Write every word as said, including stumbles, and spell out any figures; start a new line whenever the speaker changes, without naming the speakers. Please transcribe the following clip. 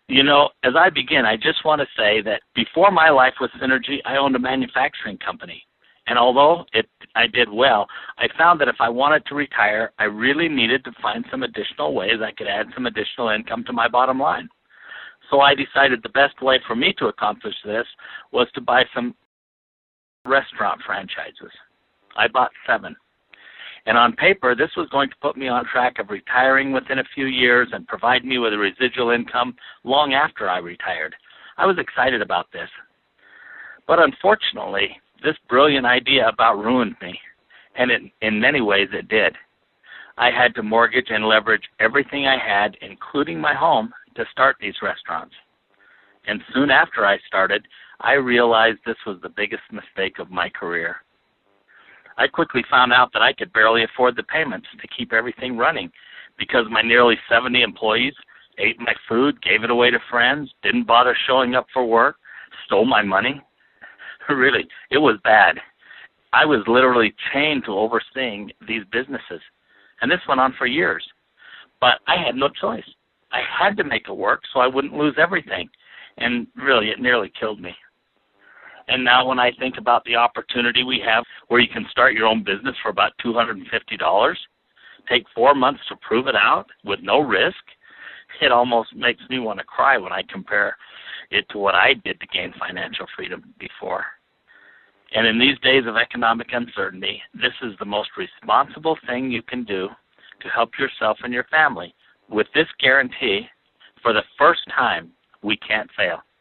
You know, as I begin, I just want to say that before my life with Synergy, I owned a manufacturing company. And although it, I did well, I found that if I wanted to retire, I really needed to find some additional ways I could add some additional income to my bottom line. So I decided the best way for me to accomplish this was to buy some restaurant franchises. I bought seven. And on paper, this was going to put me on track of retiring within a few years and provide me with a residual income long after I retired. I was excited about this. But unfortunately, this brilliant idea about ruined me, and it, in many ways it did. I had to mortgage and leverage everything I had, including my home, to start these restaurants. And soon after I started, I realized this was the biggest mistake of my career. I quickly found out that I could barely afford the payments to keep everything running because my nearly seventy employees ate my food, gave it away to friends, didn't bother showing up for work, stole my money. Really, it was bad. I was literally chained to overseeing these businesses, and this went on for years. But I had no choice. I had to make it work so I wouldn't lose everything, and really, it nearly killed me. And now when I think about the opportunity we have where you can start your own business for about two hundred fifty dollars, take four months to prove it out with no risk, it almost makes me want to cry when I compare it to what I did to gain financial freedom before. And in these days of economic uncertainty, this is the most responsible thing you can do to help yourself and your family. With this guarantee, for the first time, we can't fail.